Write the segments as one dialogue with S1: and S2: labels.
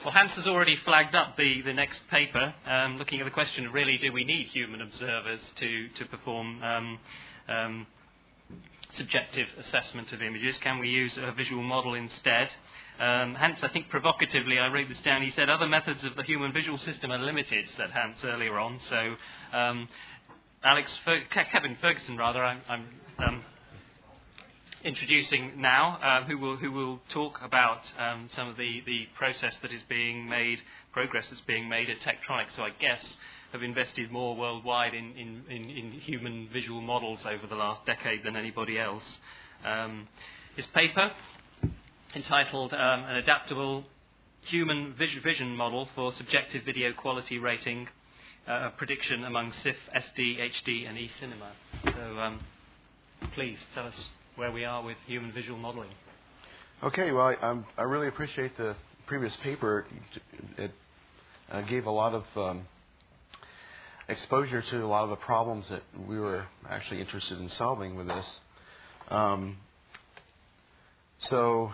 S1: Well, Hans has already flagged up the next paper, looking at the question of really, do we need human observers to perform subjective assessment of images? Can we use a visual model instead? Hans, I think provocatively, I wrote this down, he said other methods of the human visual system are limited, said Hans earlier on. So Kevin Ferguson, I'm introducing now, who will talk about some of the progress that's being made at Tektronix. So I guess have invested more worldwide in human visual models over the last decade than anybody else. His paper, entitled An Adaptable Human Vision Model for Subjective Video Quality Rating, Prediction Among SIF, SD, HD and eCinema. So please tell us where we are with human visual modeling.
S2: Okay, well, I really appreciate the previous paper. It gave a lot of exposure to a lot of the problems that we were actually interested in solving with this. So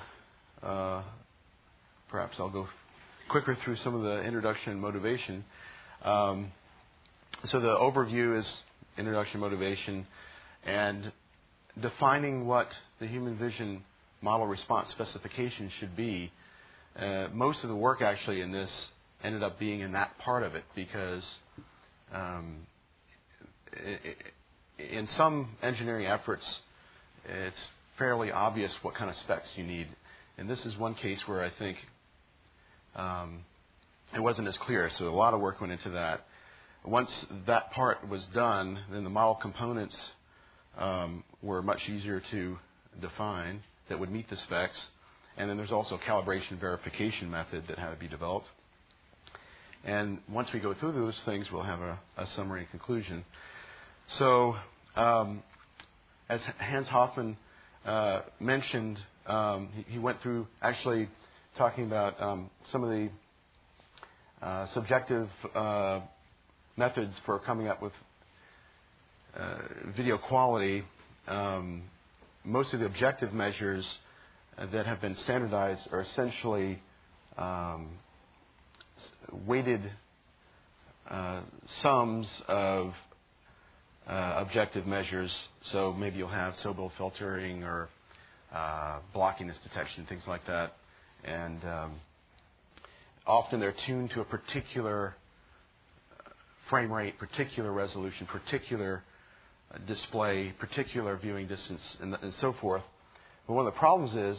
S2: perhaps I'll go quicker through some of the introduction and motivation. So the overview is introduction, motivation, and defining what the human vision model response specification should be. Most of the work actually in this ended up being in that part of it because in some engineering efforts it's fairly obvious what kind of specs you need. And this is one case where I think it wasn't as clear, so a lot of work went into that. Once that part was done, then the model components were much easier to define that would meet the specs. And then there's also a calibration verification method that had to be developed. And once we go through those things, we'll have a summary and conclusion. So as Hans Hoffman mentioned, he went through actually talking about some of the subjective methods for coming up with video quality. Most of the objective measures that have been standardized are essentially weighted sums of objective measures. So maybe you'll have Sobel filtering or blockiness detection, things like that. And often they're tuned to a particular frame rate, particular resolution, particular display, particular viewing distance, and so forth. But one of the problems is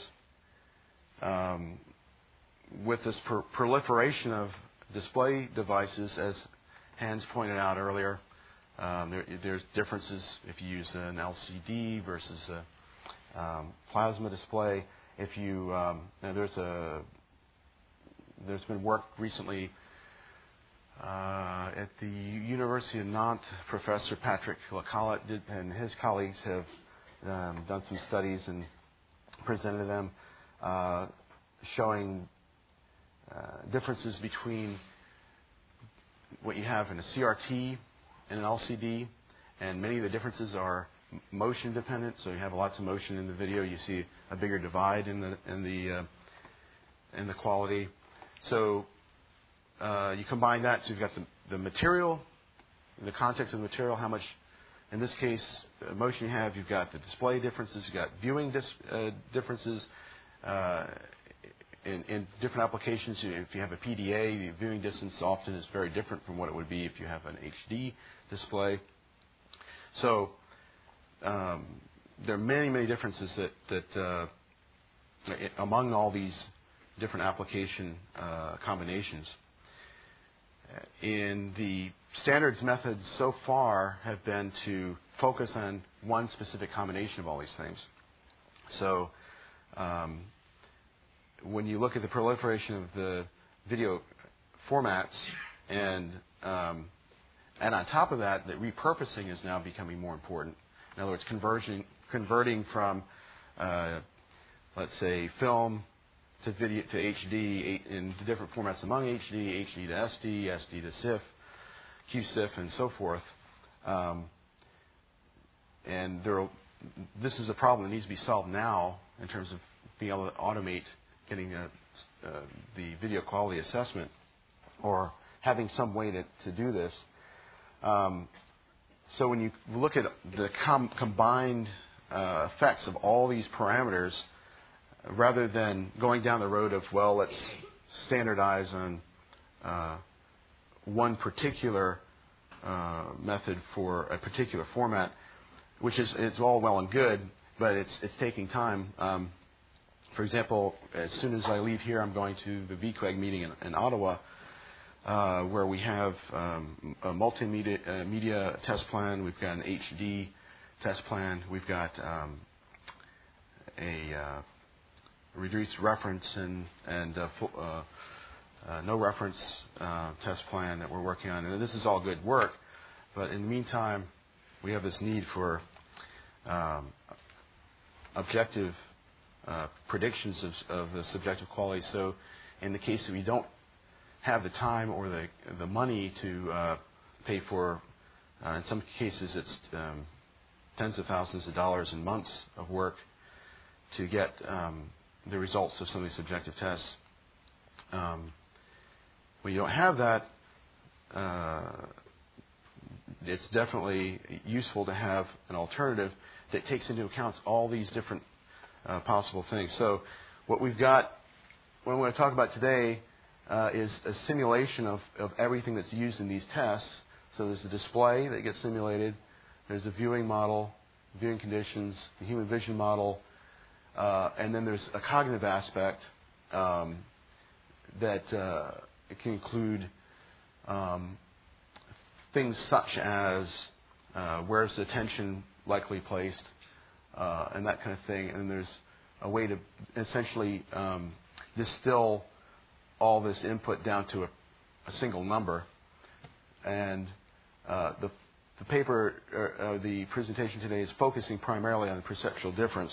S2: with this proliferation of display devices, as Hans pointed out earlier, there's differences if you use an LCD versus a plasma display. If you there's been work recently at the University of Nantes. Professor Patrick Lacollette and his colleagues have done some studies and presented them showing differences between what you have in a CRT and an LCD, and many of the differences are motion dependent. So you have lots of motion in the video. You see a bigger divide in the quality. So you combine that, so you've got the material, the context of the material, how much, in this case, motion you have, you've got the display differences, you've got viewing differences. In different applications, if you have a PDA, the viewing distance often is very different from what it would be if you have an HD display. So there are many, many differences that among all these different application combinations. In the standards methods so far have been to focus on one specific combination of all these things. So when you look at the proliferation of the video formats, and on top of that, the repurposing is now becoming more important. In other words, converting from, let's say, film to video to HD in the different formats among HD, HD to SD, SD to SIF, QSIF, and so forth. And this is a problem that needs to be solved now in terms of being able to automate getting the video quality assessment, or having some way to do this. So when you look at the combined effects of all these parameters, rather than going down the road of, well, let's standardize on one particular method for a particular format, which is it's all well and good, but it's taking time. For example, as soon as I leave here, I'm going to the VQuag meeting in Ottawa, where we have a multimedia media test plan. We've got an HD test plan. We've got a reduced reference and no reference test plan that we're working on. And this is all good work, but in the meantime, we have this need for objective predictions of the subjective quality. So in the case that we don't have the time or the money to pay for, in some cases it's tens of thousands of dollars in months of work to get the results of some of these subjective tests. When you don't have that, it's definitely useful to have an alternative that takes into account all these different possible things. So what we've got, what I'm going to talk about today, is a simulation of everything that's used in these tests. So there's a display that gets simulated, there's a viewing model, viewing conditions, the human vision model, and then there's a cognitive aspect that it can include things such as where's the attention likely placed, and that kind of thing. And there's a way to essentially distill all this input down to a single number. And the paper, the presentation today is focusing primarily on the perceptual difference.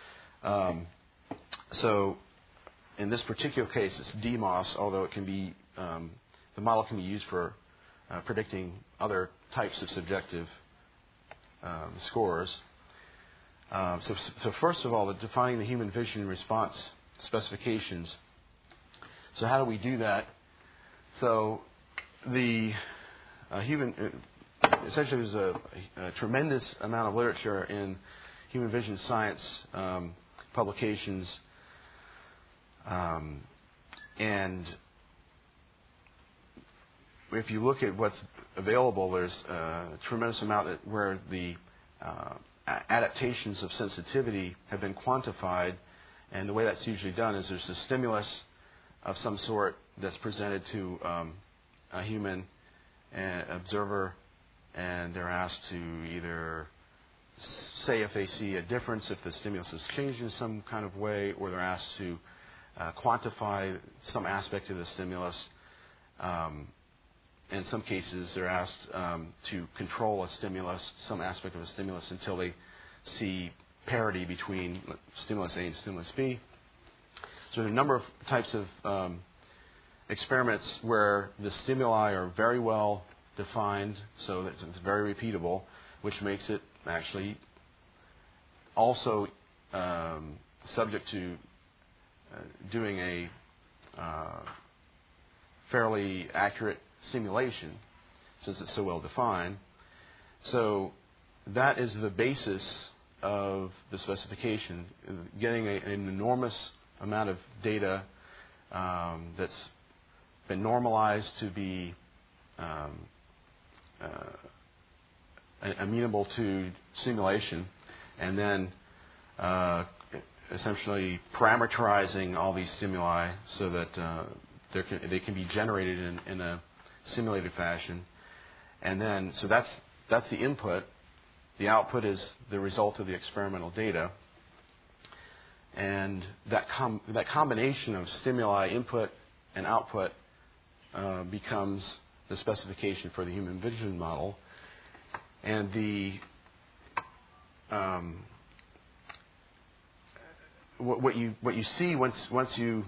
S2: So in this particular case, it's DMOS, although it can be the model can be used for predicting other types of subjective scores. So first of all, defining the human vision response specifications. So how do we do that? So the essentially there's a tremendous amount of literature in human vision science publications, and if you look at what's available, there's a tremendous amount where the adaptations of sensitivity have been quantified, and the way that's usually done is there's a stimulus of some sort that's presented to a human observer, and they're asked to either say if they see a difference, if the stimulus has changed in some kind of way, or they're asked to quantify some aspect of the stimulus. In some cases, they're asked to control a stimulus, some aspect of a stimulus, until they see parity between stimulus A and stimulus B. So there are a number of types of experiments where the stimuli are very well defined, so that it's very repeatable, which makes it actually also subject to doing a fairly accurate simulation, since it's so well defined. So that is the basis of the specification, getting an enormous amount of data that's been normalized to be amenable to simulation, and then essentially parameterizing all these stimuli so that they can be generated in a simulated fashion. And then, so that's the input. The output is the result of the experimental data. And that combination of stimuli, input, and output becomes the specification for the human vision model. And what you see once you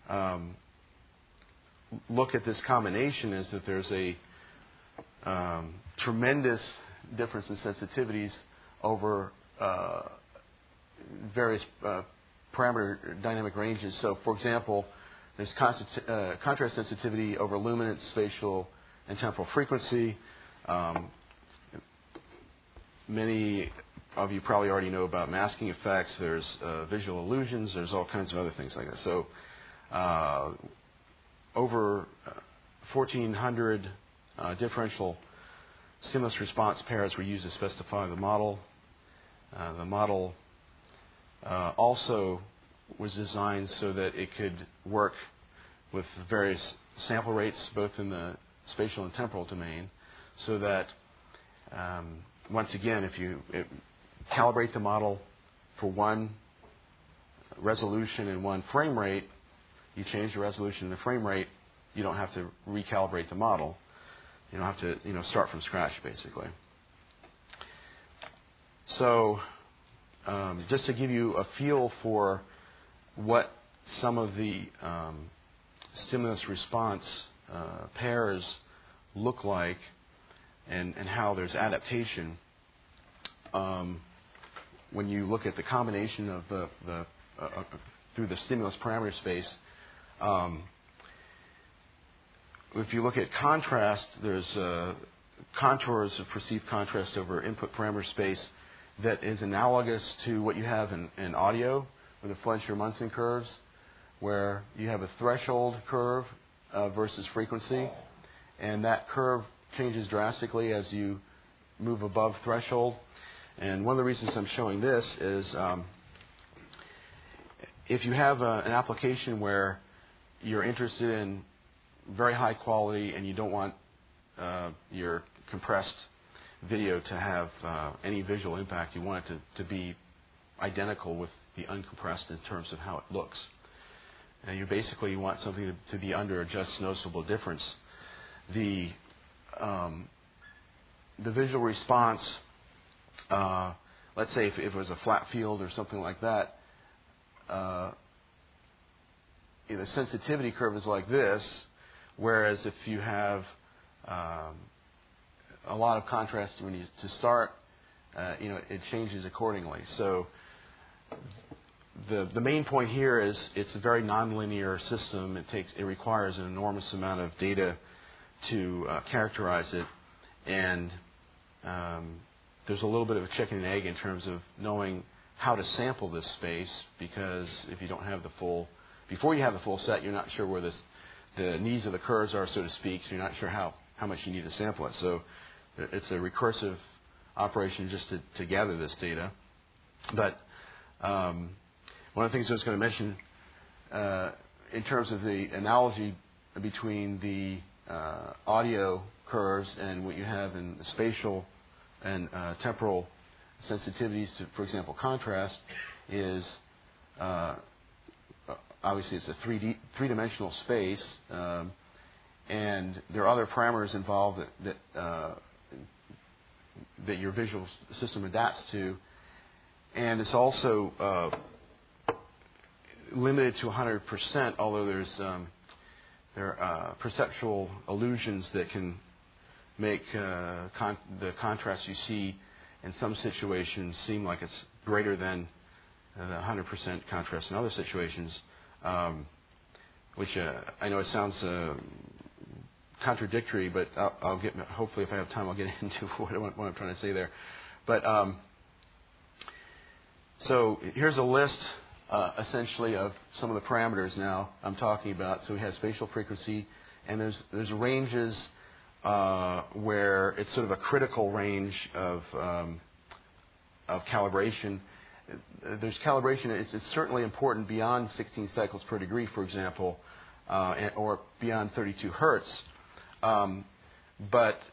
S2: look at this combination is that there's a tremendous difference in sensitivities over various parameter dynamic ranges. So, for example, there's contrast sensitivity over luminance, spatial, and temporal frequency. Many of you probably already know about masking effects. There's visual illusions. There's all kinds of other things like that. So over 1,400 differential stimulus response pairs were used to specify the model. The model also was designed so that it could work with various sample rates, both in the spatial and temporal domain, so that once again, if you calibrate the model for one resolution and one frame rate, you change the resolution and the frame rate, you don't have to recalibrate the model. You don't have to start from scratch, basically. So just to give you a feel for what some of the stimulus response pairs look like and how there's adaptation, when you look at the combination of the through the stimulus parameter space, if you look at contrast, there's contours of perceived contrast over input parameter space that is analogous to what you have in audio with the Fleischer-Munson curves, where you have a threshold curve versus frequency, and that curve changes drastically as you move above threshold. And one of the reasons I'm showing this is if you have an application where you're interested in very high quality and you don't want your compressed video to have any visual impact, you want it to be identical with the uncompressed in terms of how it looks. And you basically want something to be under a just noticeable difference. The visual response, let's say if it was a flat field or something like that, the sensitivity curve is like this, whereas if you have a lot of contrast when you to start, it changes accordingly. So the main point here is it's a very nonlinear system. It requires an enormous amount of data to characterize it, and there's a little bit of a chicken and egg in terms of knowing how to sample this space, because if you don't have the full, before you have the full set, you're not sure where the knees of the curves are, so to speak, so you're not sure how much you need to sample it. So it's a recursive operation just to gather this data. But one of the things I was going to mention in terms of the analogy between the audio curves and what you have in the spatial and temporal sensitivities to, for example, contrast, is obviously it's a three-dimensional space, and there are other parameters involved that your visual system adapts to, and it's also limited to 100%, although there are perceptual illusions that can make the contrast you see in some situations seem like it's greater than the 100% contrast in other situations, which I know it sounds contradictory, but I'll get, hopefully if I have time, I'll get into what I'm trying to say there. But so here's a list essentially of some of the parameters now I'm talking about. So we have spatial frequency, and there's ranges where it's sort of a critical range of calibration. There's calibration. It's certainly important beyond 16 cycles per degree, for example, or beyond 32 hertz. But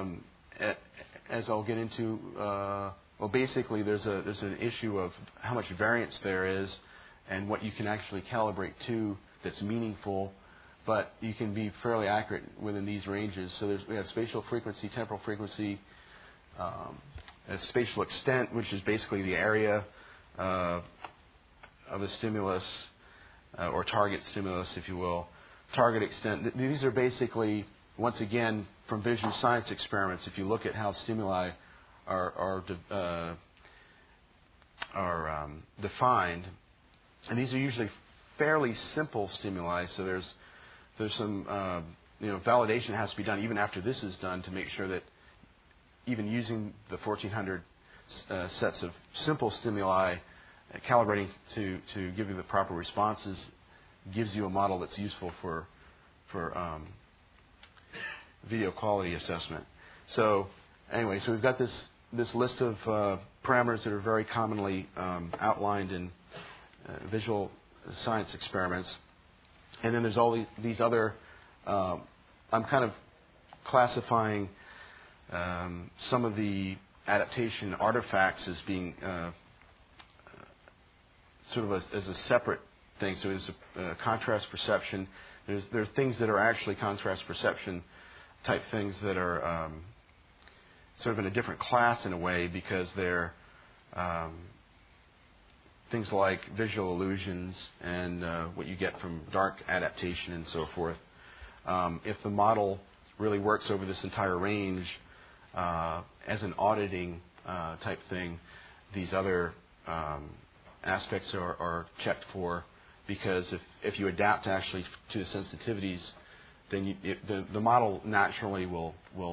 S2: as I'll get into, well, basically there's an issue of how much variance there is and what you can actually calibrate to that's meaningful. But you can be fairly accurate within these ranges. So we have spatial frequency, temporal frequency, spatial extent, which is basically the area of a stimulus or target stimulus, if you will. Target extent. These are basically, once again, from vision science experiments. If you look at how stimuli are defined, and these are usually fairly simple stimuli. So there's some validation has to be done even after this is done to make sure that even using the 1,400 sets of simple stimuli, calibrating to give you the proper responses gives you a model that's useful for video quality assessment. So anyway, so we've got this list of parameters that are very commonly outlined in visual science experiments. And then there's all these other, I'm kind of classifying some of the adaptation artifacts as being sort of as a separate thing. So there's a contrast perception. There are things that are actually contrast perception type things that are sort of in a different class in a way, because they're things like visual illusions and what you get from dark adaptation and so forth. If the model really works over this entire range as an auditing type thing, these other aspects are checked for, because if you adapt actually to the sensitivities, then the model naturally will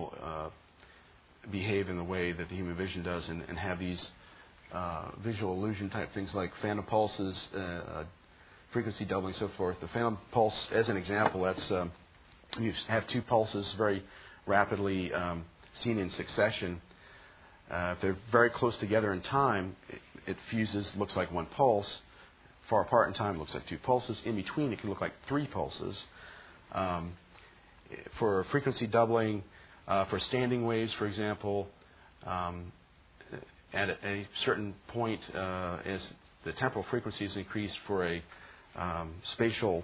S2: behave in the way that the human vision does and have these visual illusion type things like phantom pulses, frequency doubling, so forth. The phantom pulse, as an example, that's you have two pulses very rapidly seen in succession. If they're very close together in time, it fuses, looks like one pulse. Far apart in time, it looks like two pulses. In between, it can look like three pulses. For frequency doubling, for standing waves, for example, at a certain point, as the temporal frequency is increased for a spatial,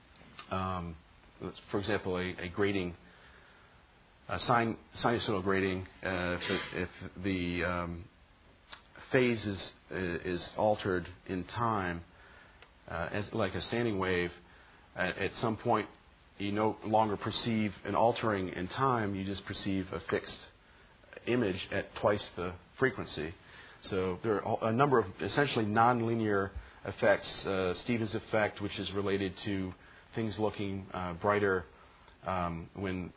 S2: for example, a grading, sinusoidal grading, if the phase is altered in time, as like a standing wave, at some point you no longer perceive an altering in time, you just perceive a fixed image at twice the frequency. So there are a number of essentially nonlinear effects. Stevens effect, which is related to things looking brighter when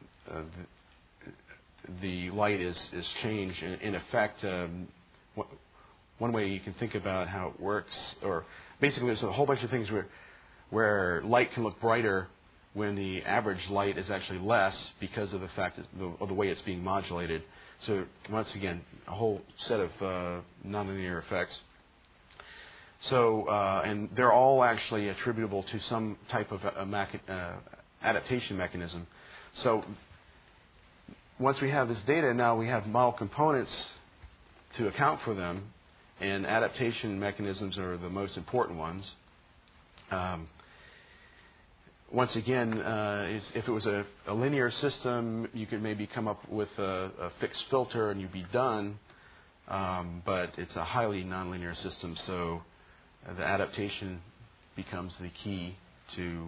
S2: the light is changed. In effect, one way you can think about how it works, or basically there's a whole bunch of things where light can look brighter when the average light is actually less because of the fact of the way it's being modulated. So once again, a whole set of nonlinear effects. So and they're all actually attributable to some type of adaptation mechanism. So once we have this data, now we have model components to account for them, and adaptation mechanisms are the most important ones. Once again, if it was a linear system, you could maybe come up with a fixed filter and you'd be done. But it's a highly nonlinear system, so the adaptation becomes the key to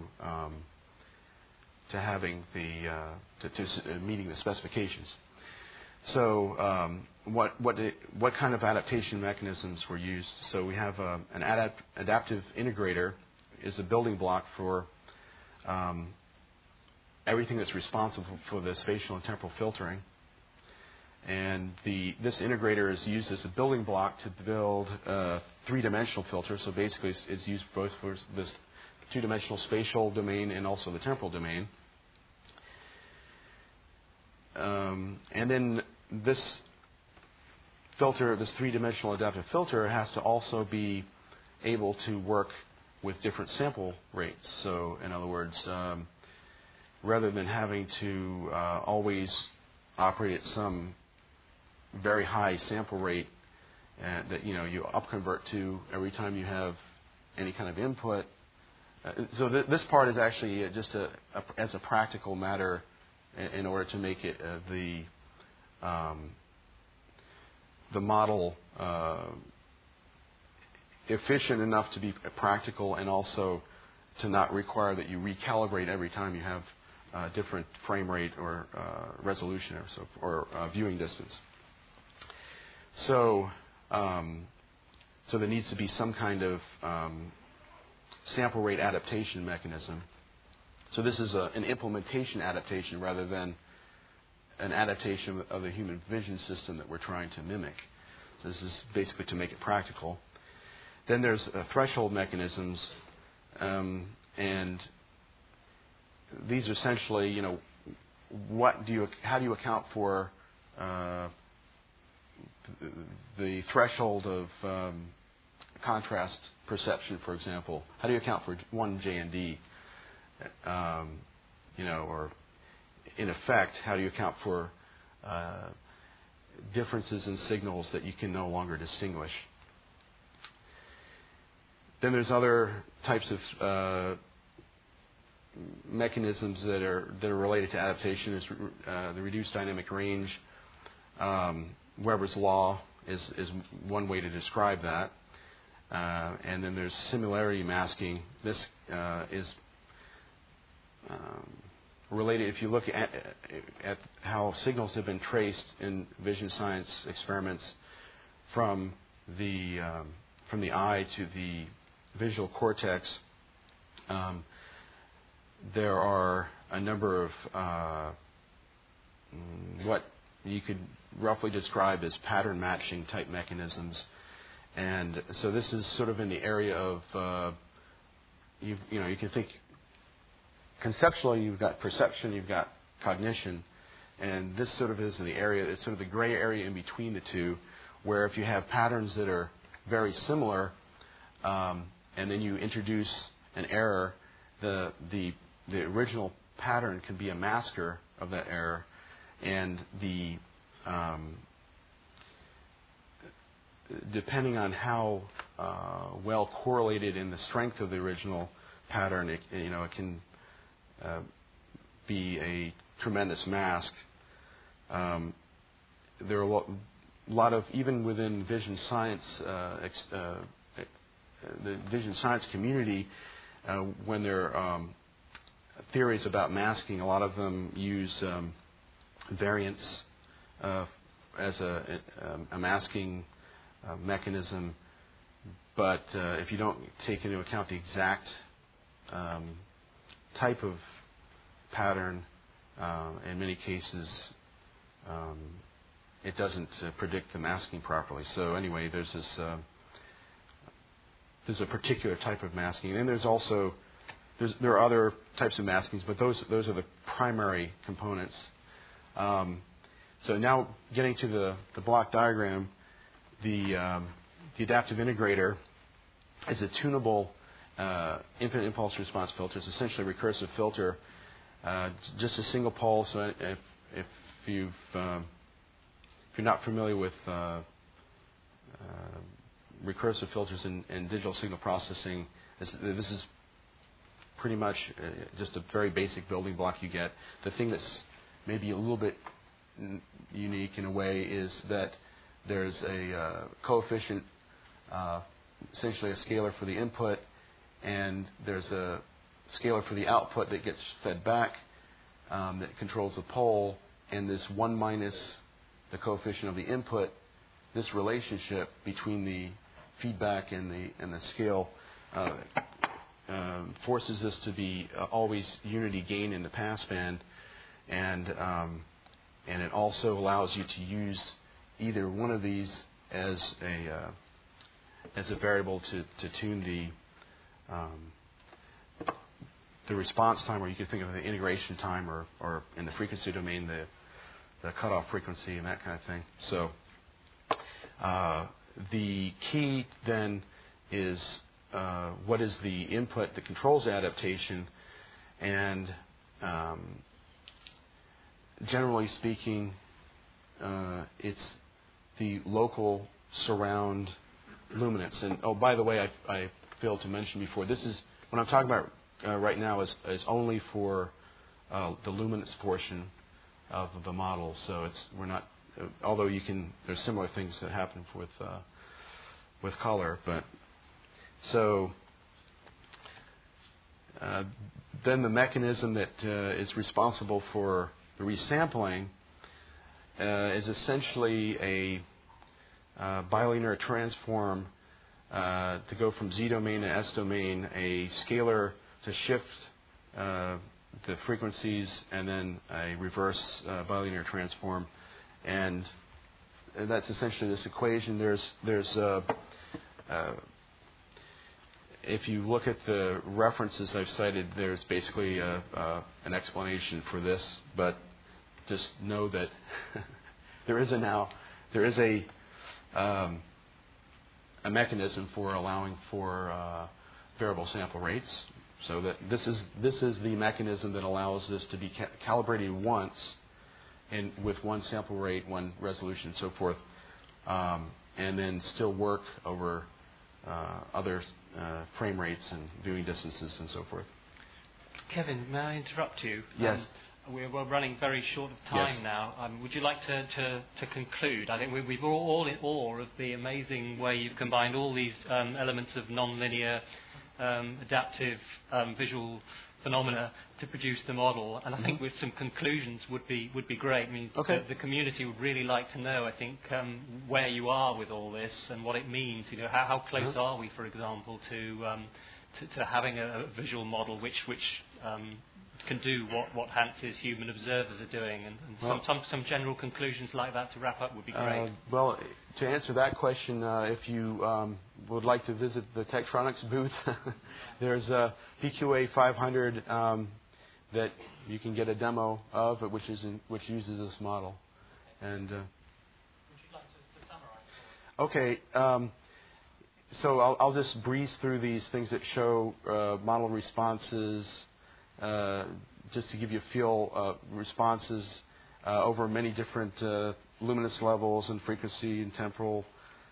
S2: having to meeting the specifications. So what kind of adaptation mechanisms were used? So we have an adaptive integrator is a building block for everything that's responsible for the spatial and temporal filtering. And this integrator is used as a building block to build a three-dimensional filter. So basically it's used both for this two-dimensional spatial domain and also the temporal domain. And then this filter, this three-dimensional adaptive filter, has to also be able to work with different sample rates. So in other words, rather than having to always operate at some very high sample rate that you upconvert to every time you have any kind of input. So this part is actually just as a practical matter in order to make it the model efficient enough to be practical, and also to not require that you recalibrate every time you have different frame rate or resolution or viewing distance. So there needs to be some kind of sample rate adaptation mechanism. So this is an implementation adaptation rather than an adaptation of the human vision system that we're trying to mimic. So this is basically to make it practical. Then there's threshold mechanisms, and these are essentially, how do you account for the threshold of contrast perception, for example? How do you account for 1 JND? Or in effect, how do you account for differences in signals that you can no longer distinguish? Then there's other types of mechanisms that are related to adaptation. Is the reduced dynamic range. Weber's law is one way to describe that. And then there's similarity masking. This is related. If you look at how signals have been traced in vision science experiments from the eye to the visual cortex, there are a number of what you could roughly describe as pattern matching type mechanisms. And so this is sort of in the area of, you can think conceptually, you've got perception, you've got cognition, and this sort of is in the area, it's sort of the gray area in between the two, where if you have patterns that are very similar, and then you introduce an error, the original pattern can be a masker of that error, and depending on how well correlated in the strength of the original pattern, it can be a tremendous mask. There are a lot of, even within vision science, the vision science community, when there are theories about masking, a lot of them use variance as a masking mechanism. But if you don't take into account the exact type of pattern, in many cases, it doesn't predict the masking properly. So anyway, there's a particular type of masking, and there's also there are other types of maskings, but those are the primary components. So now getting to the block diagram, the adaptive integrator is a tunable infinite impulse response filter. It's essentially a recursive filter, just a single pole. So if you're not familiar with recursive filters in digital signal processing, this is pretty much just a very basic building block you get. The thing that's maybe a little bit unique in a way is that there's a coefficient, essentially a scalar for the input, and there's a scalar for the output that gets fed back that controls the pole, and this 1 minus the coefficient of the input, this relationship between the feedback and the scale forces this to be always unity gain in the passband, and it also allows you to use either one of these as a variable to tune the response time, or you could think of the integration time, or in the frequency domain the cutoff frequency and that kind of thing. So the key then is what is the input that controls adaptation, and generally speaking, it's the local surround luminance. And oh, by the way, I failed to mention before, this is what I'm talking about right now is only for the luminance portion of the model. So we're not, although there's similar things that happen with color, but so then the mechanism that is responsible for the resampling is essentially a bilinear transform to go from Z domain to S domain, a scalar to shift the frequencies, and then a reverse bilinear transform. And that's essentially this equation. If you look at the references I've cited, there's basically an explanation for this, but just know that there is a mechanism for allowing for variable sample rates. So that this is the mechanism that allows this to be calibrated once, and with one sample rate, one resolution, and so forth, and then still work over other frame rates and viewing distances and so forth.
S1: Kevin, may I interrupt you?
S2: Yes.
S1: We're running very short of time now. Would you like to conclude? I think we're all in awe of the amazing way you've combined all these elements of nonlinear, adaptive visual phenomena to produce the model, and I think with some conclusions would be great. I mean, the community would really like to know, I think, where you are with all this and what it means. You know, how close are we, for example, to having a visual model which can do what Hantz's human observers are doing, and some general conclusions like that to wrap up would be great.
S2: Well, to answer that question, if you would like to visit the Tektronix booth, there's a PQA 500 that you can get a demo of, which uses this model. And would
S1: you like to summarize?
S2: Okay. So I'll just breeze through these things that show model responses, just to give you a feel, responses over many different luminous levels and frequency and temporal.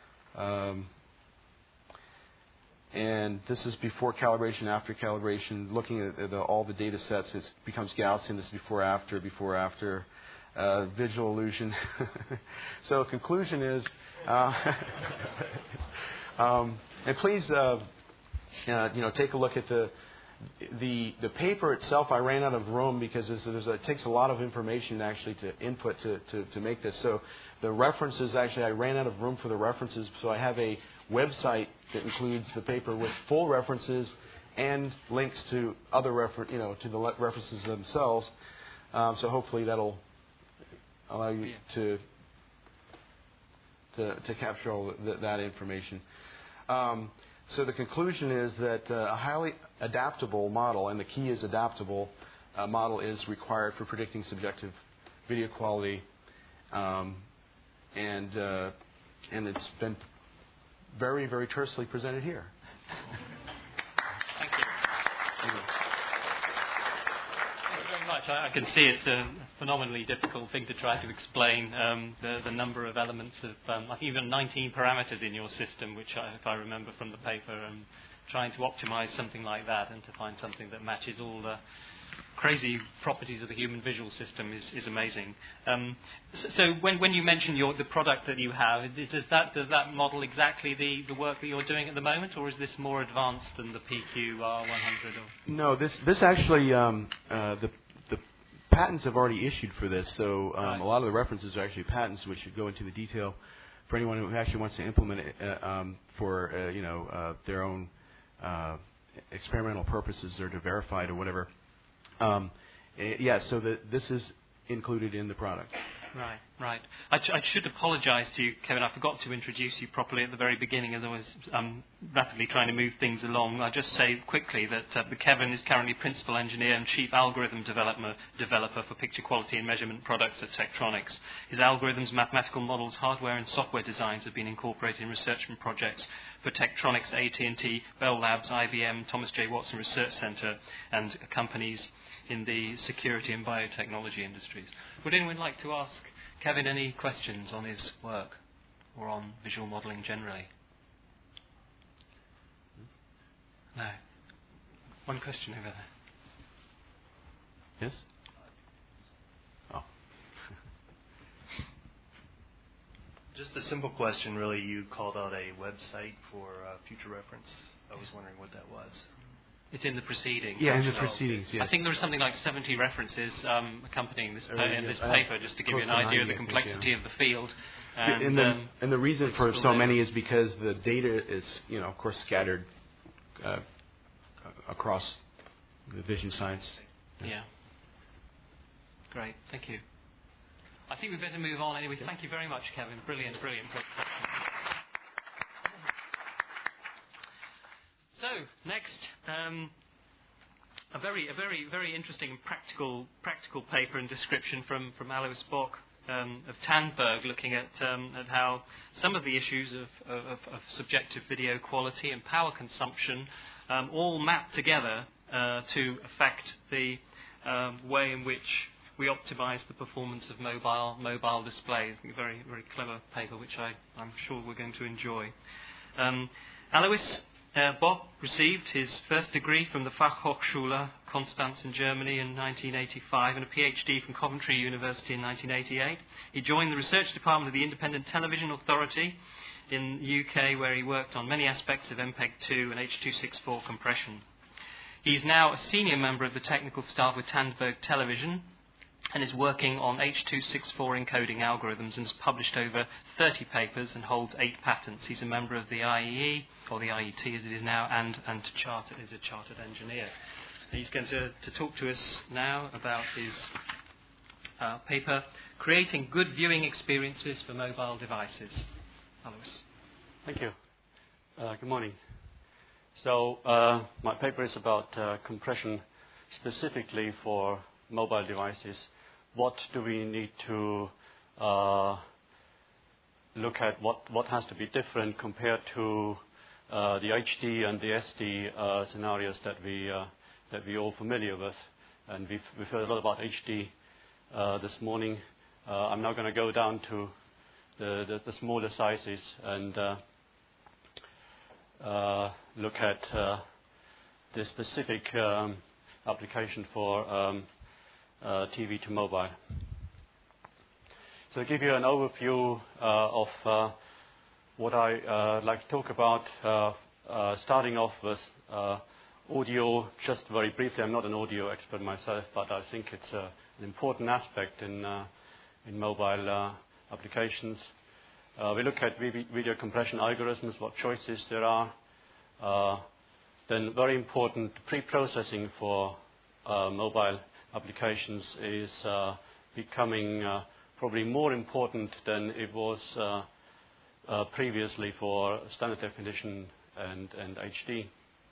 S2: And this is before calibration, after calibration. Looking at all the data sets, it becomes Gaussian. This is before, after, visual illusion. So conclusion is, and please, take a look at the paper itself. I ran out of room because it takes a lot of information actually to input to make this. So the references, actually, I ran out of room for the references. So I have a website that includes the paper with full references and links to other to the references themselves. So hopefully that'll allow you to capture all that information. So the conclusion is that a highly adaptable model, and the key is adaptable, model is required for predicting subjective video quality, and it's been very, very tersely presented here.
S1: Thank you. Thank you very much. I can see it's a phenomenally difficult thing to try to explain the number of elements of, I think you've got 19 parameters in your system, which, if I remember from the paper, trying to optimize something like that and to find something that matches all the crazy properties of the human visual system is amazing. So when you mention the product that you have, does that model exactly the work that you're doing at the moment, or is this more advanced than the PQ-R100?
S2: No, this actually the patents have already issued for this, so
S1: right.
S2: A lot of the references are actually patents, which should go into the detail for anyone who actually wants to implement it for their own experimental purposes or to verify it or whatever. So this is included in the product.
S1: Right. I should apologise to you, Kevin. I forgot to introduce you properly at the very beginning, as I was rapidly trying to move things along. I'll just say quickly that Kevin is currently Principal Engineer and Chief Algorithm Developer for Picture Quality and Measurement Products at Tektronix. His algorithms, mathematical models, hardware and software designs have been incorporated in research projects for Tektronix, AT&T, Bell Labs, IBM, Thomas J. Watson Research Center, and companies in the security and biotechnology industries. Would anyone like to ask Kevin any questions on his work or on visual modeling generally? No. One question over there.
S2: Yes? Oh.
S3: Just a simple question, really. You called out a website for future reference. I was wondering what that was.
S1: It's in the proceedings.
S4: Yeah, in the
S1: actually.
S4: proceedings, yes.
S1: I think there are something like 70 references accompanying this, this
S4: yes,
S1: paper, just to give you an idea of the complexity of the field.
S2: And the reason for so many is because the data is, of course, scattered across the vision science.
S1: Yeah. Great. Thank you. I think we'd better move on anyway. Thank you very much, Kevin. Brilliant, brilliant. So, next, a very interesting and practical paper and description from Alois Bock of Tandberg, looking at how some of the issues of subjective video quality and power consumption all map together to affect the way in which we optimize the performance of mobile displays. A very clever paper, which I'm sure we're going to enjoy. Alois Bock received his first degree from the Fachhochschule Konstanz in Germany in 1985 and a PhD from Coventry University in 1988. He joined the research department of the Independent Television Authority in the UK, where he worked on many aspects of MPEG-2 and H.264 compression. He's now a senior member of the technical staff with Tandberg Television and is working on H.264 encoding algorithms and has published over 30 papers and holds 8 patents. He's a member of the IEE, or the IET as it is now, and is a chartered engineer. And he's going to talk to us now about his paper, Creating Good Viewing Experiences for Mobile Devices. Alois.
S5: Thank you. Good morning. So my paper is about compression specifically for mobile devices. What do we need to look at? What has to be different compared to the HD and the SD scenarios that we all familiar with? And we've heard a lot about HD this morning. I'm now going to go down to the smaller sizes and look at the specific application for TV to mobile. So to give you an overview of what I like to talk about, starting off with audio, just very briefly. I'm not an audio expert myself, but I think it's an important aspect in mobile applications. We look at video compression algorithms, what choices there are. Then very important, pre-processing for mobile applications is becoming probably more important than it was previously for standard definition and HD.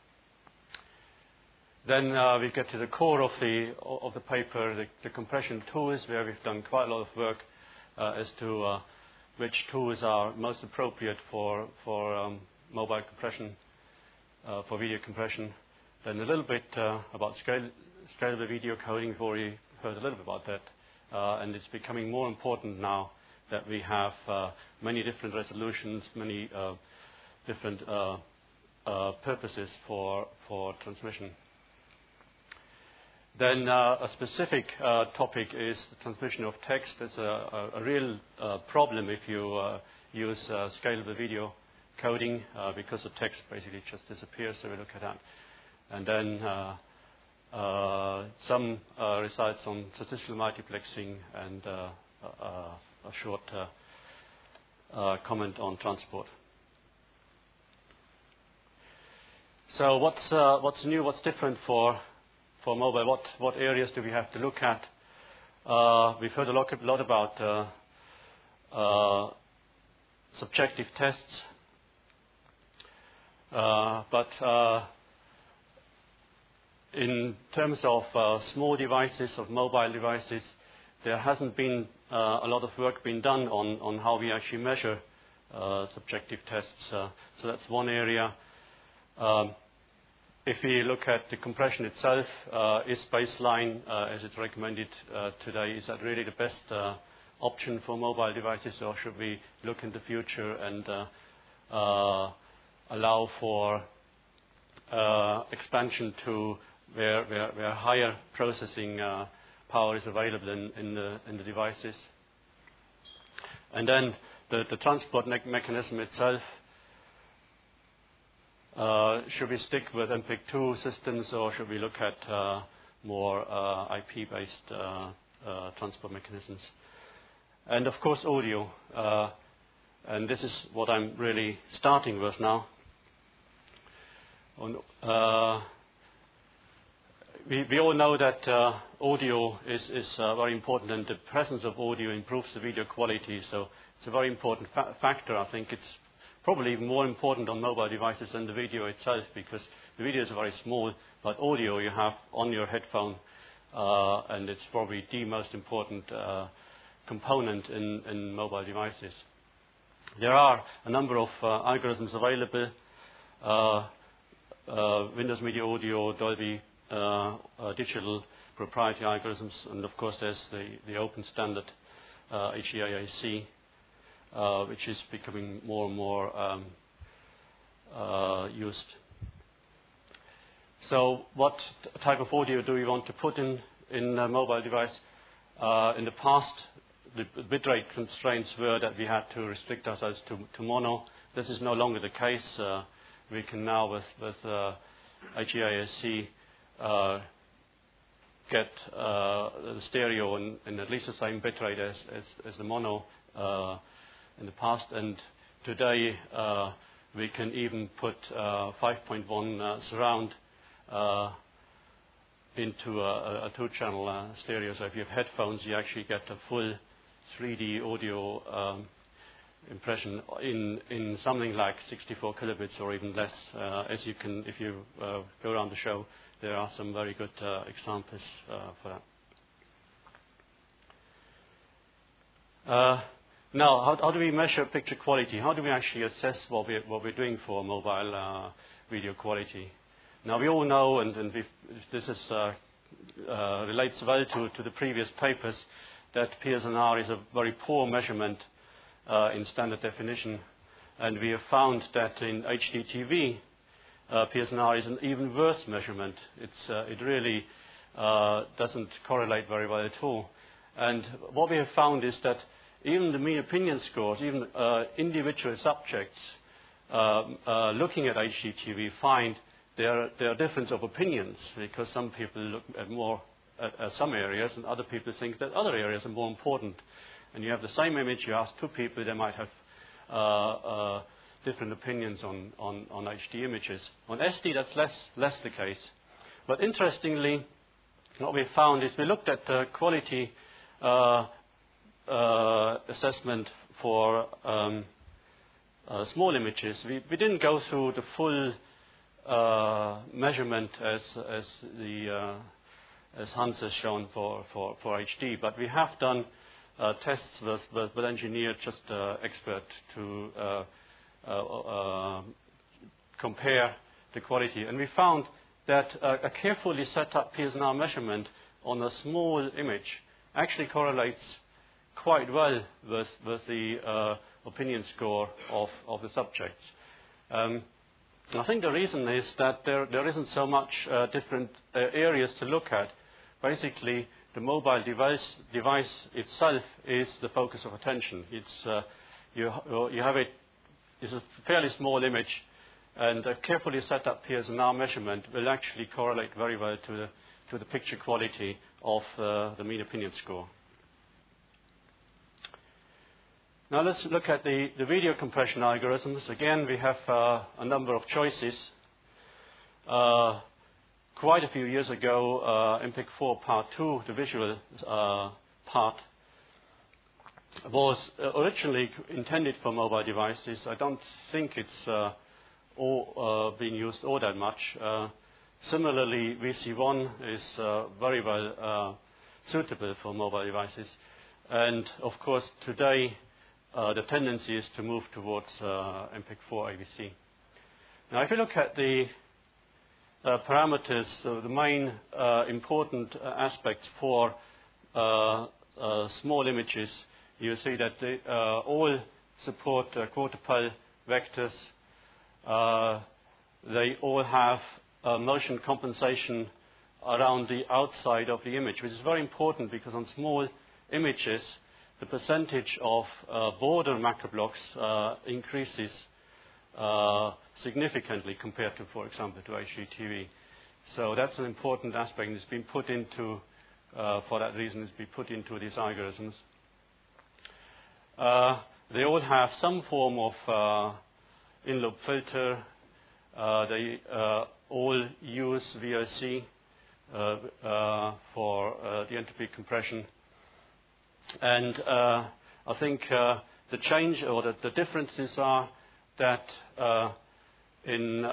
S5: Then we get to the core of the paper, the compression tools, where we've done quite a lot of work as to which tools are most appropriate for mobile compression, for video compression. Then a little bit about scalable video coding. We've already heard a little bit about that, and it's becoming more important now that we have many different resolutions, many different purposes for transmission. Then a specific topic is the transmission of text. It's a real problem if you use scalable video coding because the text basically just disappears, so we look at that. And then some results on statistical multiplexing and a short comment on transport. So what's new, what's different for mobile? What areas do we have to look at? We've heard a lot about subjective tests, but in terms of small devices, of mobile devices, there hasn't been a lot of work being done on how we actually measure subjective tests. So that's one area. If we look at the compression itself, is baseline, as it's recommended today, is that really the best option for mobile devices, or should we look in the future and allow for expansion to where higher processing power is available in the devices? And then the transport mechanism itself. should we stick with MPEG-2 systems, or should we look at more IP-based transport mechanisms? And of course, audio. And this is what I'm really starting with now. We all know that audio is very important, and the presence of audio improves the video quality. So it's a very important factor. I think it's probably even more important on mobile devices than the video itself, because the video is very small, but audio you have on your headphone, and it's probably the most important component in mobile devices. There are a number of algorithms available. Windows Media Audio, Dolby Digital proprietary algorithms, and of course there's the open standard HEAAC, which is becoming more and more used. So what type of audio do we want to put in a mobile device? In the past, the bitrate constraints were that we had to restrict ourselves to mono. This is no longer the case. We can now, with HEAAC, get the stereo in at least the same bitrate as the mono in the past. And today, we can even put 5.1 surround into a two-channel stereo. So if you have headphones, you actually get a full 3D audio impression in something like 64 kilobits or even less. As you can, if you go around the show, there are some very good examples for that. Now, how do we measure picture quality? How do we actually assess what we're doing for mobile video quality? Now, we all know, and this is relates well to the previous papers, that PSNR is a very poor measurement in standard definition, and we have found that in HDTV, PSNR is an even worse measurement. It really doesn't correlate very well at all. And what we have found is that even the mean opinion scores, even individual subjects looking at HDTV find there are difference of opinions, because some people look at more at some areas, and other people think that other areas are more important. And you have the same image, you ask two people, they might have different opinions on HD images. On SD, that's less the case. But interestingly, what we found is we looked at the quality assessment for small images. We didn't go through the full measurement as Hans has shown for HD, but we have done tests with engineered expert to compare the quality, and we found that a carefully set up PSNR measurement on a small image actually correlates quite well with the opinion score of the subjects. I think the reason is that there isn't so much different areas to look at. Basically, the mobile device itself is the focus of attention. It's you have it. It's a fairly small image, and a carefully set up PSNR measurement will actually correlate very well to the picture quality of the mean opinion score. Now let's look at the video compression algorithms. Again, we have a number of choices. Quite a few years ago, MPEG-4 Part 2, the visual part, was originally intended for mobile devices. I don't think it's being used all that much. Similarly, VC1 is very well suitable for mobile devices. And of course, today, the tendency is to move towards MPEG-4 AVC. Now, if you look at the parameters, the main important aspects for small images, you see that they all support quarter-pile vectors. They all have motion compensation around the outside of the image, which is very important because on small images, the percentage of border macro blocks increases significantly compared to, for example, to HDTV. So that's an important aspect, and it's been put into, for that reason, it's been put into these algorithms. They all have some form of in-loop filter. They all use VOC for the entropy compression. And I think the change or the differences are that in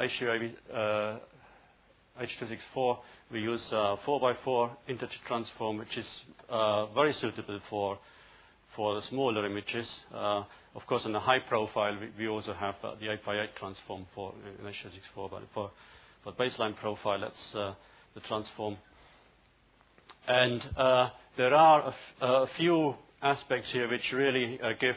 S5: H.264 we use 4x4 integer transform, which is very suitable for the smaller images. Of course, in the high profile, we also have the 8x8 transform for in H.264, but for baseline profile, that's the transform. And there are a few aspects here which really give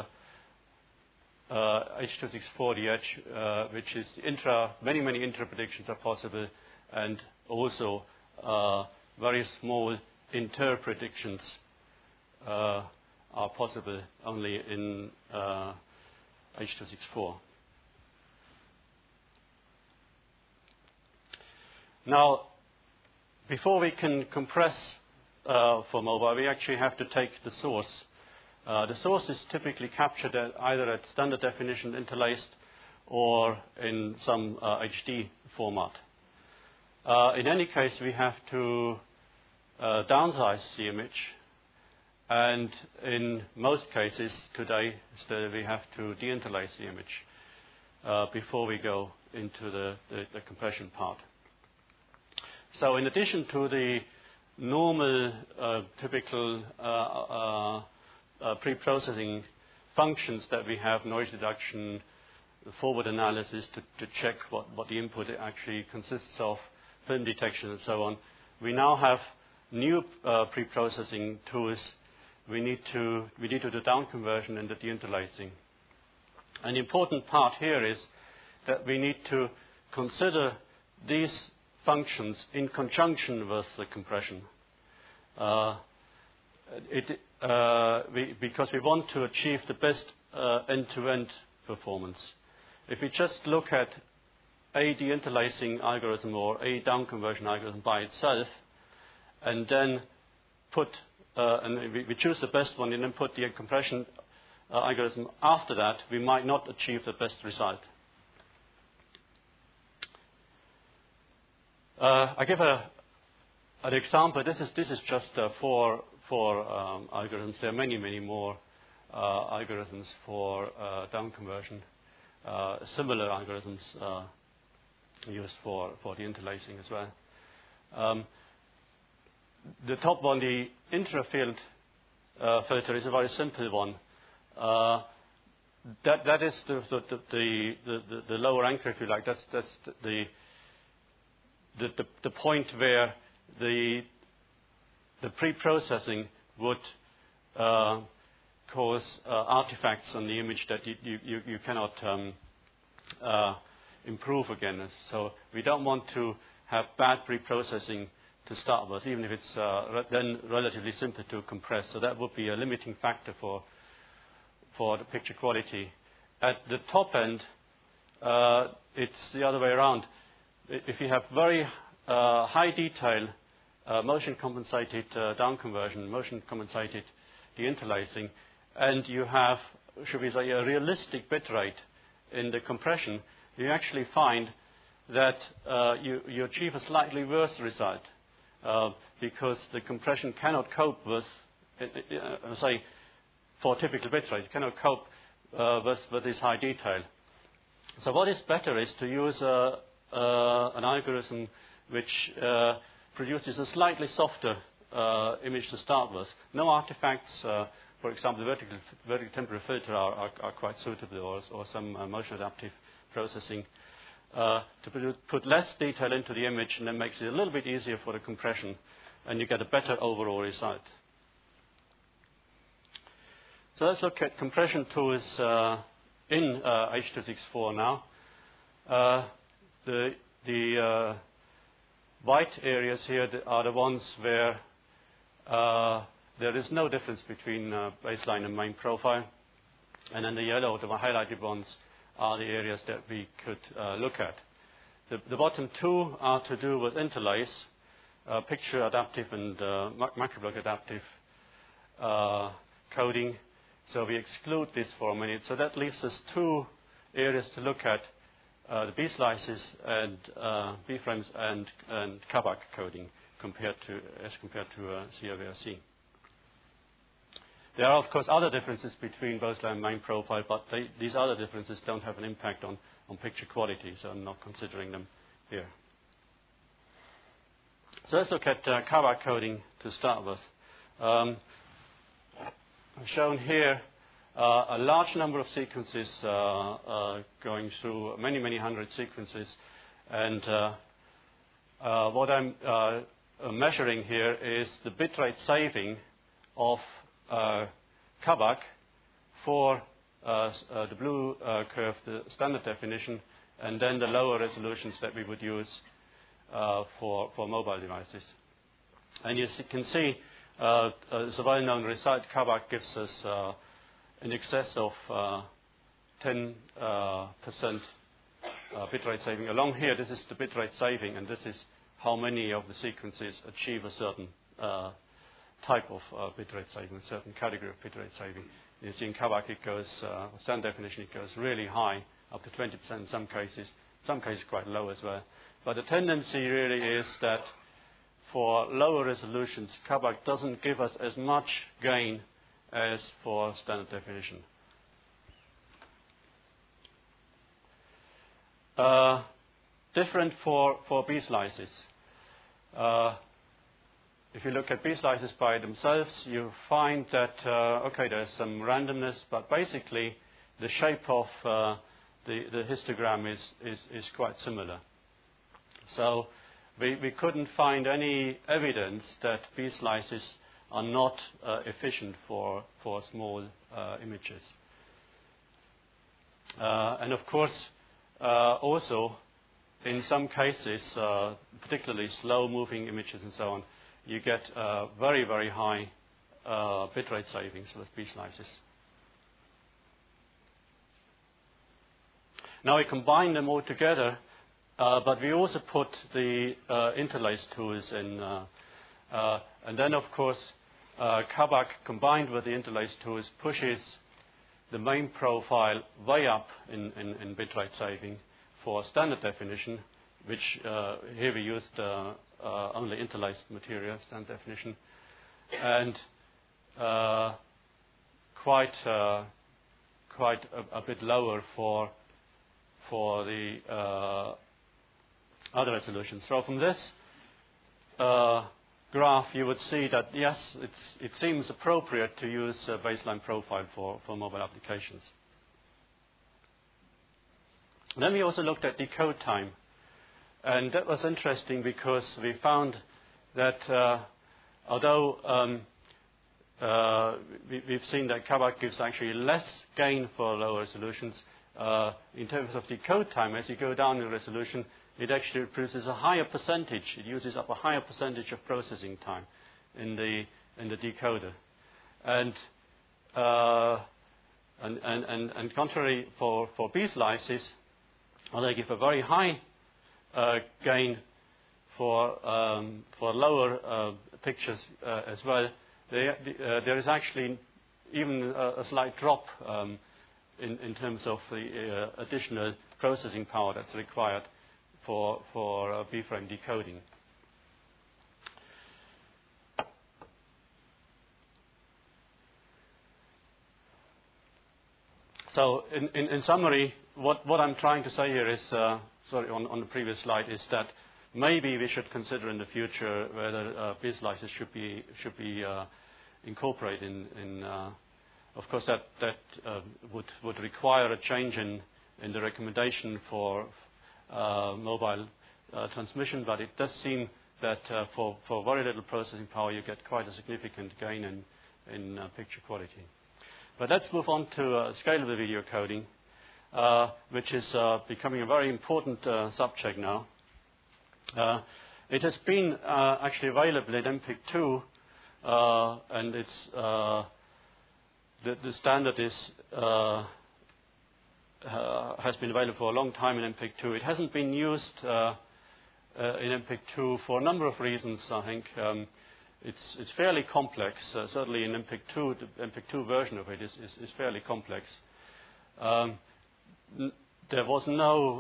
S5: H.264 the edge, which is many intra predictions are possible, and also very small inter predictions are possible only in H.264. Now, before we can compress for mobile, we actually have to take the source. The source is typically captured either at standard definition interlaced or in some HD format. In any case, we have to downsize the image, and in most cases today, still we have to deinterlace the image before we go into the compression part. So in addition to the normal typical pre-processing functions that we have, noise reduction, forward analysis to check what the input actually consists of, film detection and so on, we now have new pre-processing tools. We need to do the down conversion and the deinterlacing. An important part here is that we need to consider these functions in conjunction with the compression. Because we want to achieve the best end-to-end performance. If we just look at a deinterlacing algorithm or a down conversion algorithm by itself, and then we choose the best one and then put the compression algorithm after that, we might not achieve the best result. I give an example. This is just four algorithms. There are many more algorithms for down conversion. Similar algorithms used for the interlacing as well. The top one, the intrafield filter, is a very simple one. That is the lower anchor, if you like. That's the point where the pre-processing would cause artifacts on the image that you cannot improve again. So we don't want to have bad pre-processing to start with, even if it's then relatively simple to compress. So that would be a limiting factor for the picture quality. At the top end, it's the other way around. If you have very high detail, motion compensated down conversion, motion compensated deinterlacing, and you have, should we say, a realistic bit rate in the compression, you actually find that you achieve a slightly worse result because the compression cannot cope with, say, for typical bit rates, cannot cope with this high detail. So what is better is to use an algorithm which produces a slightly softer image to start with. No artifacts, for example, the vertical temporal filter are quite suitable, or some motion adaptive processing to put less detail into the image, and then makes it a little bit easier for the compression, and you get a better overall result. So let's look at compression tools in H.264 now. The white areas here are the ones where there is no difference between baseline and main profile. And then the yellow, the highlighted ones, are the areas that we could look at. The bottom two are to do with interlace, picture adaptive and macroblock adaptive coding. So we exclude this for a minute. So that leaves us two areas to look at, the B slices and B frames and KABAK coding as compared to COVRC. There are, of course, other differences between Bosley and main profile, but these other differences don't have an impact on picture quality, so I'm not considering them here. So let's look at KABAK coding to start with. I've shown here a large number of sequences going through many hundred sequences, and what I'm measuring here is the bitrate saving of KABAK for the blue curve, the standard definition, and then the lower resolutions that we would use for mobile devices. And you can see, as a well-known result, KABAK gives us in excess of 10% bitrate saving. Along here, this is the bitrate saving, and this is how many of the sequences achieve a certain type of bitrate saving, a certain category of bitrate saving. You see in KABAK it goes, standard definition, it goes really high, up to 20% in some cases quite low as well. But the tendency really is that for lower resolutions, KABAK doesn't give us as much gain as for standard definition. Different for B slices. If you look at B slices by themselves, you find that, there's some randomness, but basically the shape of the histogram is quite similar. So we couldn't find any evidence that B slices are not efficient for small images. And of course, also, in some cases, particularly slow-moving images and so on, you get very high bitrate savings with B slices. Now we combine them all together, but we also put the interlace tools in, and then of course KABAK combined with the interlace tools pushes the main profile way up in bitrate saving for standard definition, which here we used only interlaced material, standard definition, and quite a bit lower for the other resolutions. So from this graph, you would see that yes, it seems appropriate to use a baseline profile for mobile applications. And then we also looked at decode time. And that was interesting because we found that although we've seen that KABAK gives actually less gain for lower resolutions, in terms of decode time, as you go down in resolution, it actually produces a higher percentage. It uses up a higher percentage of processing time in the decoder. And contrary for B slices, they give a very high gain for lower pictures as well. There is actually even a slight drop in terms of the additional processing power that's required for B-frame decoding. So in summary, what I'm trying to say here is, on the previous slide, is that maybe we should consider in the future whether B slices should be incorporated in. Of course, that would require a change in the recommendation for mobile transmission, but it does seem that for very little processing power, you get quite a significant gain in picture quality. But let's move on to scalable video coding, which is becoming a very important subject now. It has been actually available in MPIC-2, and it's the standard is has been available for a long time in MPEG-2. It hasn't been used in MPEG-2 for a number of reasons, I think. It's fairly complex. Certainly in MPEG-2, the MPEG-2 version of it is fairly complex. There was no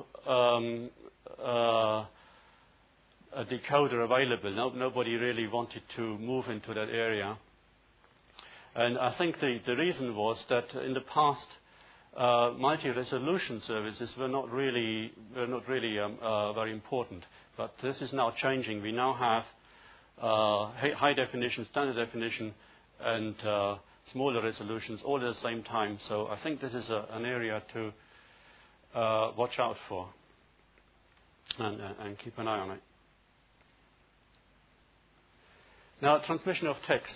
S5: a decoder available. Nobody really wanted to move into that area. And I think the reason was that in the past, multi-resolution services were not really very important. But this is now changing. We now have high definition, standard definition, and smaller resolutions all at the same time. So I think this is an area to watch out for and keep an eye on it. Now, transmission of text.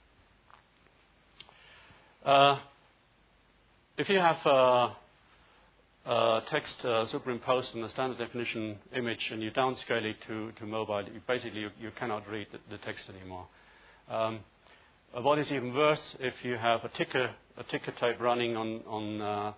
S5: If you have text superimposed on a standard definition image and you downscale it to mobile, you cannot read the text anymore. What is even worse, if you have a ticker tape running on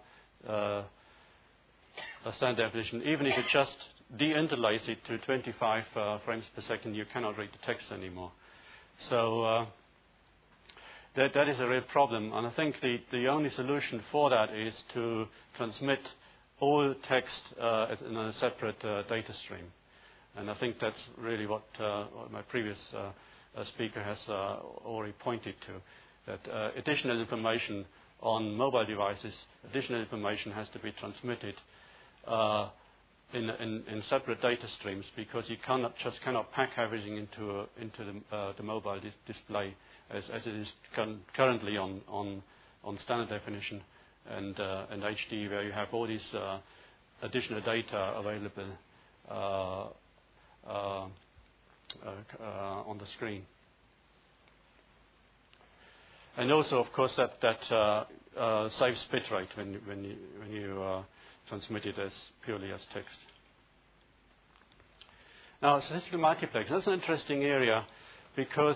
S5: a standard definition, even if you just deinterlace it to 25 frames per second, you cannot read the text anymore. So that is a real problem, and I think the only solution for that is to transmit all text in a separate data stream. And I think that's really what my previous speaker has already pointed to, that additional information on mobile devices, additional information has to be transmitted in separate data streams, because you cannot pack everything into the mobile display as it is currently on standard definition and HD, where you have all these additional data available on the screen. And also, of course, that saves bitrate when you transmit it as purely as text. Now, statistical multiplex. That's an interesting area, because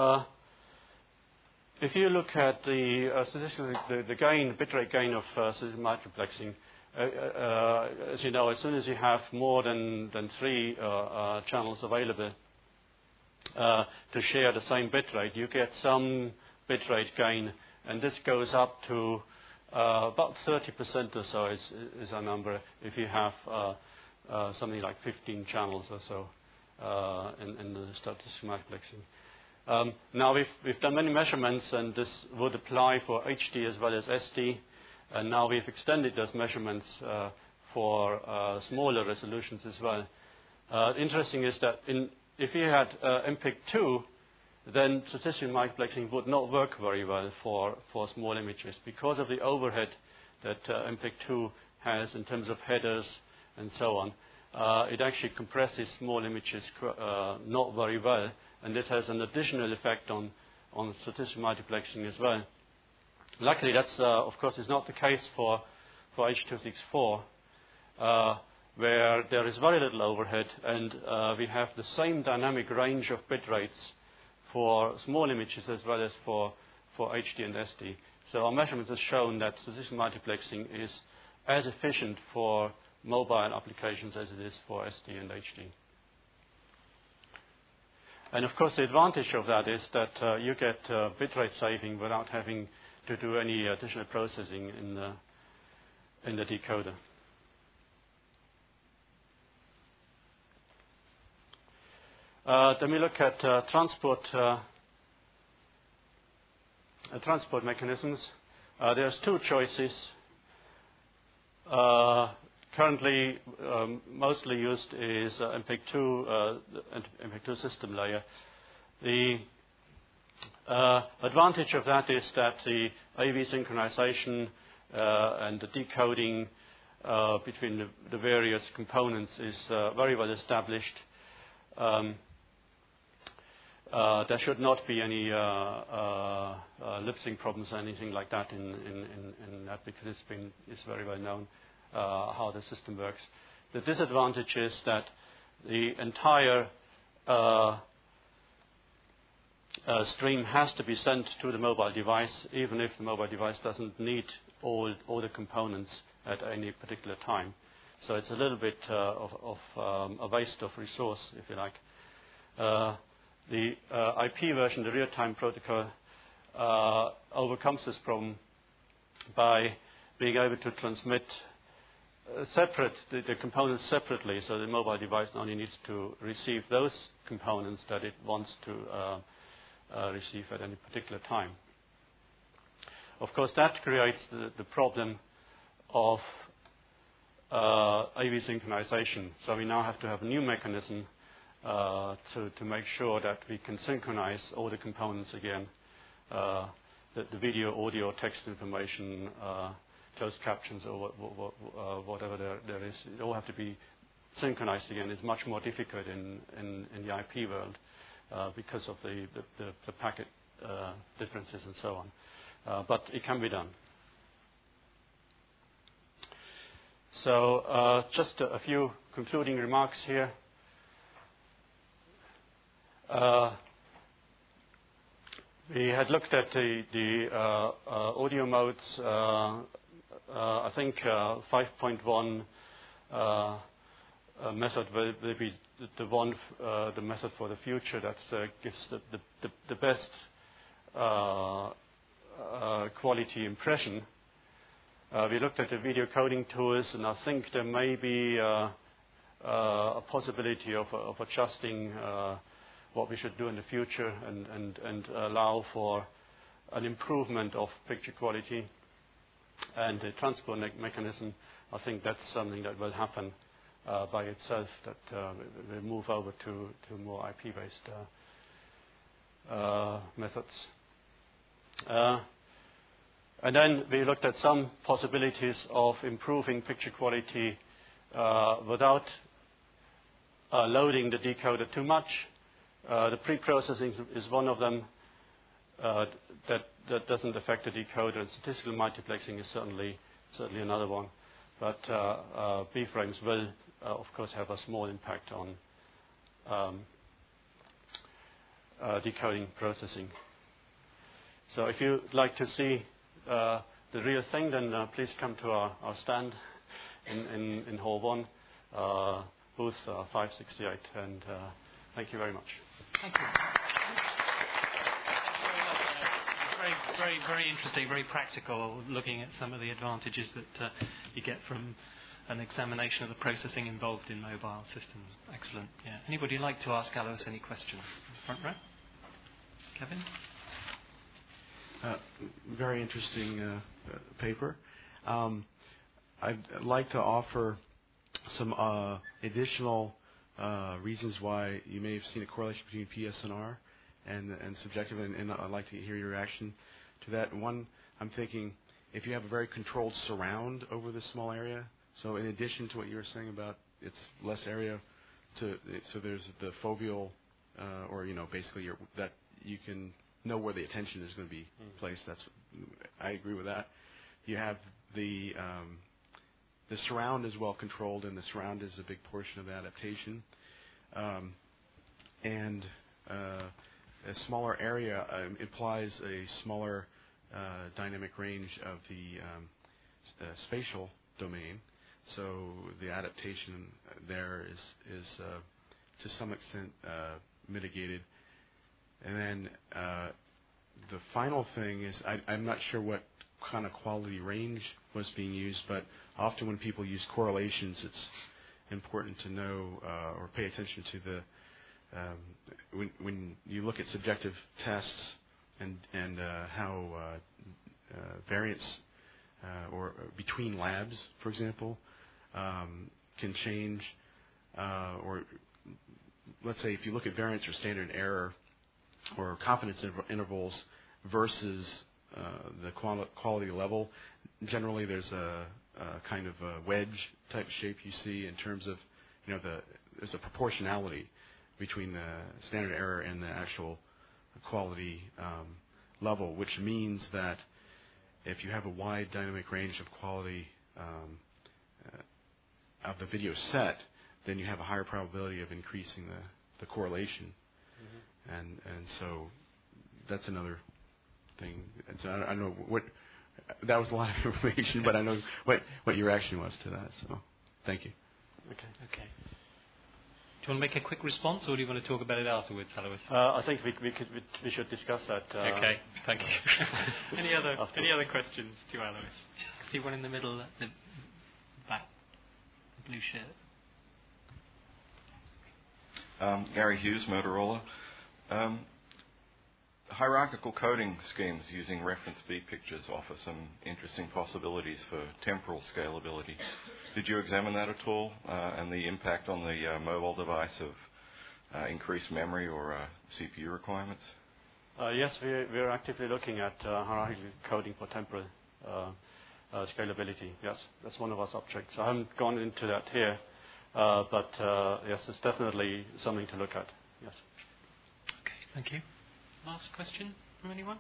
S5: if you look at the bitrate gain of statistical multiplexing, as you know, as soon as you have more than 3 channels available to share the same bitrate, you get some bitrate gain, and this goes up to about 30% or so is a number if you have something like 15 channels or so in the statistical multiplexing. Now we've done many measurements, and this would apply for HD as well as SD, and now we've extended those measurements for smaller resolutions as well. Interesting is that if you had MPEG-2, then statistical multiplexing would not work very well for small images, because of the overhead that MPEG-2 has in terms of headers and so on. It actually compresses small images not very well, and this has an additional effect on statistical multiplexing as well. Luckily, that's of course is not the case for H.264, where there is very little overhead, and we have the same dynamic range of bit rates for small images as well as for HD and SD. So our measurements have shown that statistical multiplexing is as efficient for mobile applications as it is for SD and HD. And of course, the advantage of that is that you get bitrate saving without having to do any additional processing in the decoder. Then we look at transport mechanisms. There's 2 choices. Currently, mostly used is MPEG-2, MPEG-2 system layer. The advantage of that is that the AV synchronization and the decoding between the various components is very well established. There should not be any lip sync problems or anything like that in that, because it's very well known how the system works. The disadvantage is that the entire stream has to be sent to the mobile device, even if the mobile device doesn't need all the components at any particular time. So it's a little bit of a waste of resource, if you like. The IP version, the real-time protocol, overcomes this problem by being able to transmit the components separately, so the mobile device only needs to receive those components that it wants to receive at any particular time. Of course, that creates the problem of AV synchronization. So we now have to have a new mechanism to make sure that we can synchronize all the components again, the video, audio, text information, closed captions, or whatever there is. It all have to be synchronized again. It's much more difficult in the IP world because of the packet differences and so on. But it can be done. So just a few concluding remarks here. We had looked at the audio modes. I think 5.1 method will be the method for the future that gives the best quality impression. We looked at the video coding tools, and I think there may be a possibility of adjusting what we should do in the future and allow for an improvement of picture quality. And the transport mechanism, I think that's something that will happen by itself, that we'll move over to more IP-based methods. And then we looked at some possibilities of improving picture quality without loading the decoder too much. The pre-processing is one of them that doesn't affect the decoder, and statistical multiplexing is certainly another one. But B-frames will, of course, have a small impact on decoding processing. So if you'd like to see the real thing, then please come to our stand in Hall 1, booth 568, and thank you very much.
S1: Thank you. Very, very interesting, very practical, looking at some of the advantages that you get from an examination of the processing involved in mobile systems. Excellent. Yeah. Anybody like to ask Alois any questions? Front row? Kevin?
S2: Very interesting paper. I'd like to offer some additional reasons why you may have seen a correlation between PSNR and subjective, and I'd like to hear your reaction to that. One, I'm thinking if you have a very controlled surround over this small area, so in addition to what you were saying about it's less area, so there's the foveal, or basically that you can know where the attention is going to be placed. I agree with that. You have the surround is well controlled, and the surround is a big portion of the adaptation. And a smaller area implies a smaller dynamic range of the spatial domain. So the adaptation there is to some extent mitigated. And then the final thing is I'm not sure what kind of quality range was being used, but often when people use correlations, it's important to know or pay attention to the when you look at subjective tests and how variance or between labs, for example, can change. Or let's say if you look at variance or standard error or confidence intervals versus the quality level, generally there's a kind of a wedge type shape you see in terms of there's a proportionality between the standard error and the actual quality level, which means that if you have a wide dynamic range of quality of the video set, then you have a higher probability of increasing the correlation. Mm-hmm. And so that's another thing. And so I don't know That was a lot of information, but I know what your reaction was to that. So, thank you.
S1: Okay. Do you want to make a quick response, or do you want to talk about it afterwards, Alois?
S5: I think we should discuss that.
S1: Okay, thank you. Any other questions to Alois? I see one in the middle at the back, the blue shirt.
S4: Gary Hughes, Motorola. Hierarchical coding schemes using reference B pictures offer some interesting possibilities for temporal scalability. Did you examine that at all, and the impact on the mobile device of increased memory or CPU requirements?
S5: Yes, we are actively looking at hierarchical coding for temporal scalability. Yes, that's one of our subjects. I haven't gone into that here, but yes, it's definitely something to look at. Yes.
S1: Okay, thank you. Last question from anyone?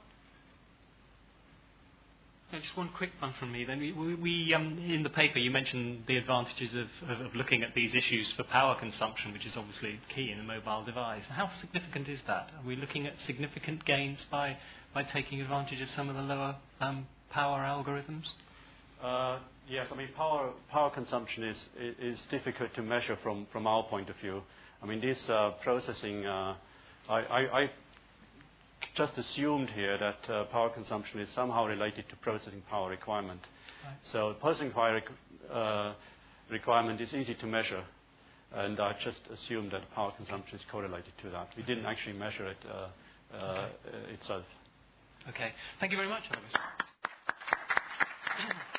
S1: No, just one quick one from me. Then we in the paper you mentioned the advantages of looking at these issues for power consumption, which is obviously key in a mobile device. How significant is that? Are we looking at significant gains by taking advantage of some of the lower power algorithms?
S5: Yes, I mean power consumption is difficult to measure from our point of view. I mean this processing. I just assumed here that power consumption is somehow related to processing power requirement. Right. So processing power requirement is easy to measure, and I just assumed that power consumption is correlated to that. We didn't actually measure it itself.
S1: Okay. Thank you very much, Alois.